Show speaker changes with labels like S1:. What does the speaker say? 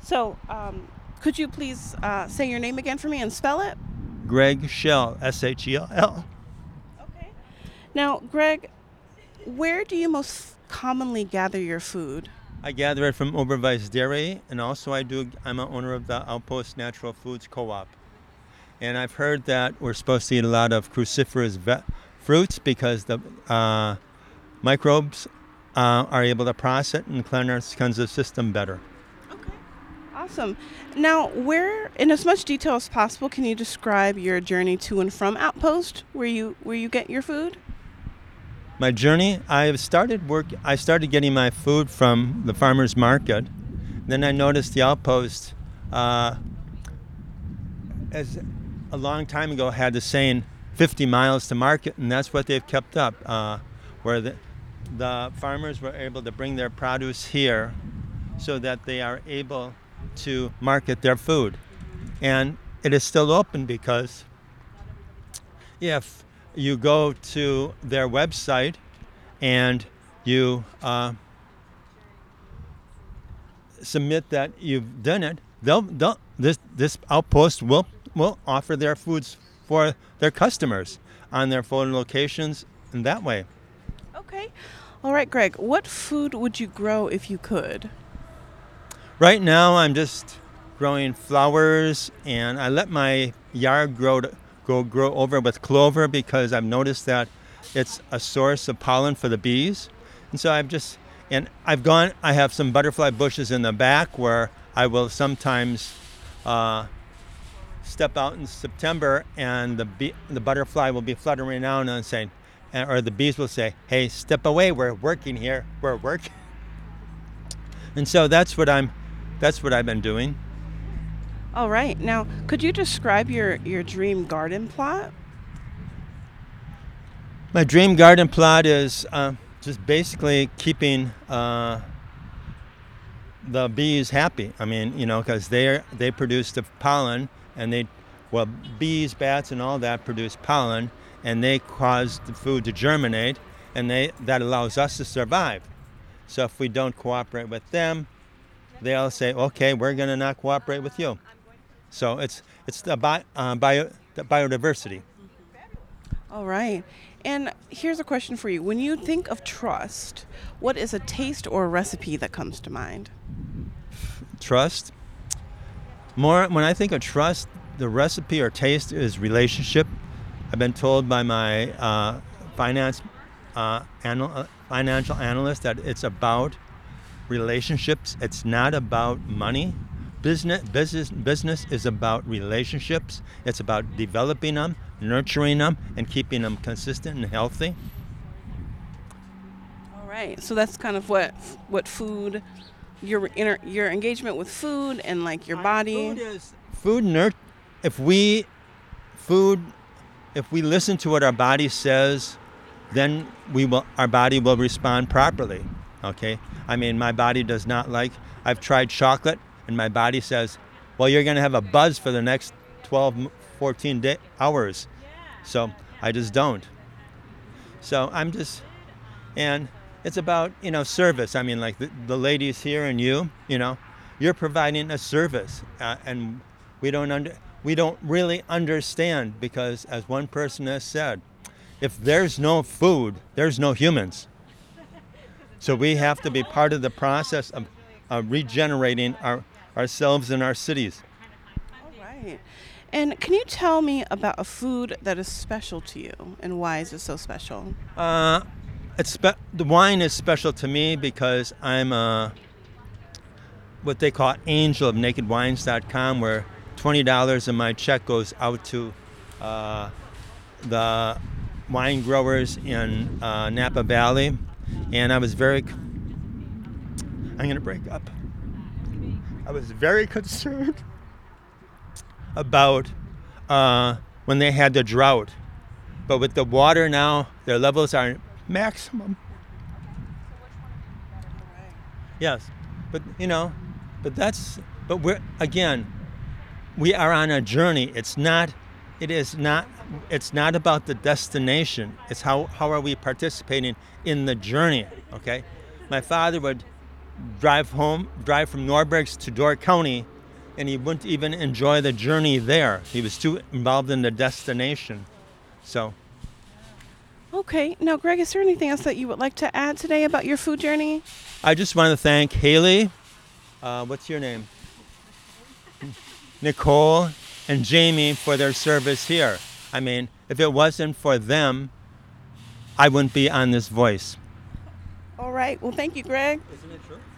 S1: So, could you please say your name again for me and spell it?
S2: Greg Shell, Shell.
S1: Okay. Now, Greg, where do you most commonly gather your food?
S2: I gather it from Oberweis Dairy, and also I'm an owner of the Outpost Natural Foods Co-op. And I've heard that we're supposed to eat a lot of cruciferous fruits because the microbes are able to process it and cleanse the system better.
S1: Okay. Awesome. Now, in as much detail as possible, can you describe your journey to and from Outpost, where you get your food?
S2: My journey, I started getting my food from the farmer's market. Then I noticed the Outpost, as a long time ago, had the saying 50 miles to market, and that's what they've kept up, where the farmers were able to bring their produce here so that they are able to market their food. And it is still open because if you go to their website and you submit that you've done it, this outpost will offer their foods for their customers on their phone locations in that way.
S1: Okay. All right, Greg, what food would you grow if you could?
S2: Right now, I'm just growing flowers, and I let my yard grow over with clover because I've noticed that it's a source of pollen for the bees. And so I have some butterfly bushes in the back where I will sometimes step out in September, and the butterfly will be fluttering around and saying, or the bees will say, "Hey, step away! We're working here. We're working." And so that's what I've been doing.
S1: All right. Now, could you describe your dream garden plot?
S2: My dream garden plot is just basically keeping the bees happy. I mean, because they produce the pollen, and bees, bats, and all that produce pollen, and they cause the food to germinate, and that allows us to survive. So if we don't cooperate with them, they'll say, "Okay, we're going to not cooperate with you." So it's the biodiversity.
S1: All right. And here's a question for you. When you think of trust, what is a taste or a recipe that comes to mind?
S2: Trust. More when I think of trust, the recipe or taste is relationship. I've been told by my financial analyst that it's about relationships. It's not about money. Business is about relationships. It's about developing them, nurturing them, and keeping them consistent and healthy.
S1: All right. So that's kind of what food your engagement with food and like your body.
S2: Food nurt. If we food, if we listen to what our body says, then our body will respond properly. Okay. I mean, my body does not like. I've tried chocolate, and my body says, "Well, you're going to have a buzz for the next 12, 14 hours." So I just don't. So and it's about service. I mean, like the ladies here and you're providing a service, and we don't really understand because, as one person has said, if there's no food, there's no humans. So we have to be part of the process of regenerating ourselves and our cities.
S1: All right. And can you tell me about a food that is special to you and why is it so special?
S2: Uh, the wine is special to me because I'm what they call angel of nakedwines.com, where $20 of my check goes out to the wine growers in Napa Valley. And I'm going to break up. I was very concerned about when they had the drought. But with the water now, their levels are maximum. Yes. But, we are on a journey. It's not about the destination. It's how are we participating in the journey, okay? My father would drive from Norbergs to Door County, and he wouldn't even enjoy the journey there. He was too involved in the destination. So,
S1: Okay. Now, Greg, is there anything else that you would like to add today about your food journey?
S2: I just want to thank Haley, what's your name? Nicole, and Jamie for their service here. I mean, if it wasn't for them, I wouldn't be on this voice.
S1: All right. Well, thank you, Greg.
S2: Isn't it true?